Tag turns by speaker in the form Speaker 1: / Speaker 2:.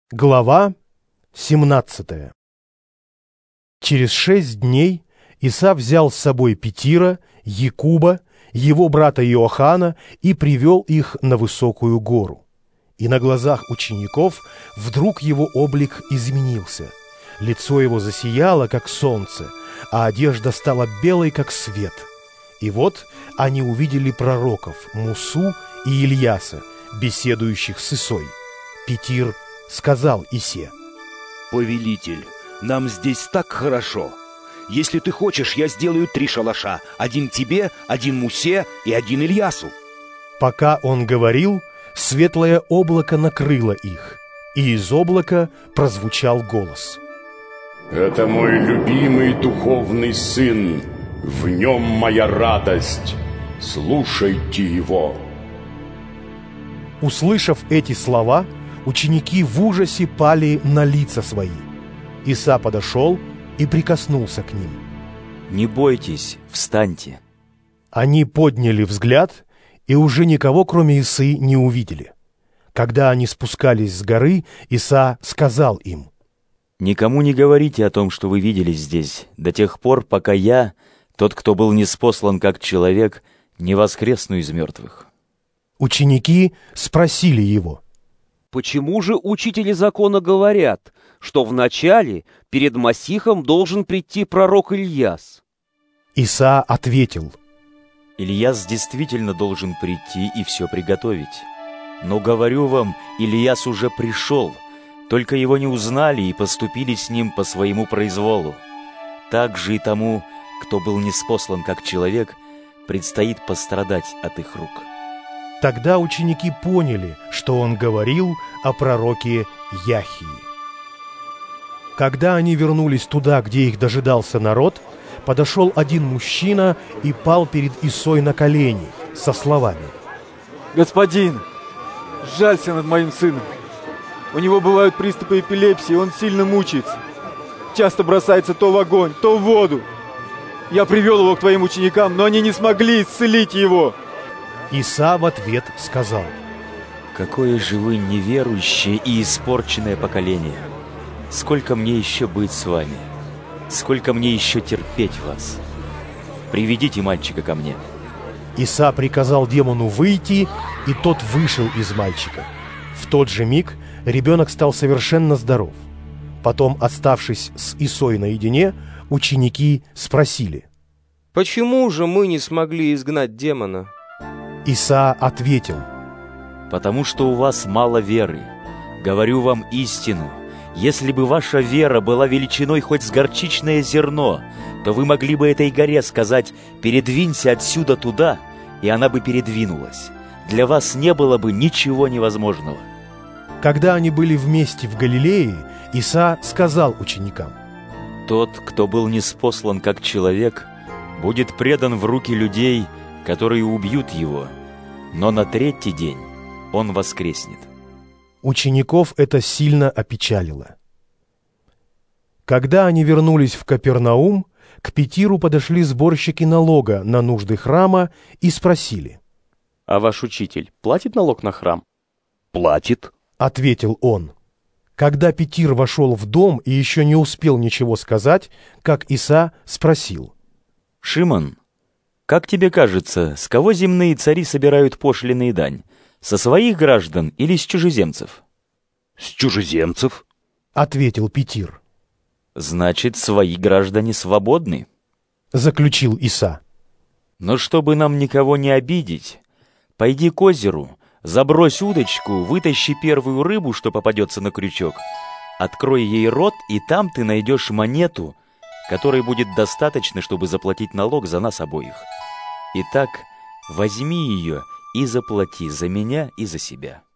Speaker 1: Глава 17. Через 6 дней Иса взял с собой Петира, Якуба, его брата Иоахана и привел их на высокую гору. И на глазах учеников вдруг его облик изменился. Лицо его засияло, как солнце, а одежда стала белой, как свет. И вот они увидели пророков Мусу и Ильяса, беседующих с Исой. Петир сказал Исе:
Speaker 2: «Повелитель, нам здесь так хорошо. Если ты хочешь, я сделаю 3 шалаша. 1 тебе, 1 Мусе и 1 Ильясу».
Speaker 1: Пока он говорил, светлое облако накрыло их, и из облака прозвучал голос:
Speaker 3: «Это мой любимый духовный сын, в нем моя радость. Слушайте его».
Speaker 1: Услышав эти слова, ученики в ужасе пали на лица свои. Иса подошел и прикоснулся к ним.
Speaker 4: «Не бойтесь, встаньте».
Speaker 1: Они подняли взгляд и уже никого, кроме Исы, не увидели. Когда они спускались с горы, Иса сказал им:
Speaker 4: «Никому не говорите о том, что вы видели здесь, до тех пор, пока я, тот, кто был ниспослан как человек, не воскресну из мертвых».
Speaker 1: Ученики спросили его:
Speaker 5: «Почему же учители закона говорят, что вначале перед Масихом должен прийти пророк Ильяс?»
Speaker 1: Иса ответил:
Speaker 4: «Ильяс действительно должен прийти и все приготовить. Но говорю вам, Ильяс уже пришел, только его не узнали и поступили с ним по своему произволу. Так же и тому, кто был ниспослан как человек, предстоит пострадать от их рук».
Speaker 1: Тогда ученики поняли, что он говорил о пророке Яхии. Когда они вернулись туда, где их дожидался народ, подошел один мужчина и пал перед Исой на колени со словами:
Speaker 6: «Господин, жалься над моим сыном. У него бывают приступы эпилепсии, он сильно мучается. Часто бросается то в огонь, то в воду. Я привел его к твоим ученикам, но они не смогли исцелить его».
Speaker 1: Иса в ответ сказал:
Speaker 4: «Какое же вы неверующее и испорченное поколение! Сколько мне еще быть с вами? Сколько мне еще терпеть вас? Приведите мальчика ко мне».
Speaker 1: Иса приказал демону выйти, и тот вышел из мальчика. В тот же миг ребенок стал совершенно здоров. Потом, оставшись с Исой наедине, ученики спросили:
Speaker 7: «Почему же мы не смогли изгнать демона?»
Speaker 1: Иса ответил:
Speaker 4: «Потому что у вас мало веры. Говорю вам истину. Если бы ваша вера была величиной хоть с горчичное зерно, то вы могли бы этой горе сказать: передвинься отсюда туда, и она бы передвинулась. Для вас не было бы ничего невозможного».
Speaker 1: Когда они были вместе в Галилее, Иса сказал ученикам:
Speaker 4: «Тот, кто был ниспослан как человек, будет предан в руки людей, которые убьют его, но на 3-й день он воскреснет».
Speaker 1: Учеников это сильно опечалило. Когда они вернулись в Капернаум, к Петиру подошли сборщики налога на нужды храма и спросили:
Speaker 8: «А ваш учитель платит налог на храм?»
Speaker 2: «Платит»,
Speaker 1: — ответил он. Когда Петир вошел в дом и еще не успел ничего сказать, как Иса спросил:
Speaker 4: «Шимон, как тебе кажется, с кого земные цари собирают пошлины и дань? Со своих граждан или с чужеземцев?»
Speaker 2: «С чужеземцев»,
Speaker 1: — ответил Петир.
Speaker 4: «Значит, свои граждане свободны»,
Speaker 1: — заключил Иса.
Speaker 4: «Но чтобы нам никого не обидеть, пойди к озеру, забрось удочку, вытащи первую рыбу, что попадется на крючок, открой ей рот, и там ты найдешь монету, которой будет достаточно, чтобы заплатить налог за нас обоих. Итак, возьми ее и заплати за меня и за себя».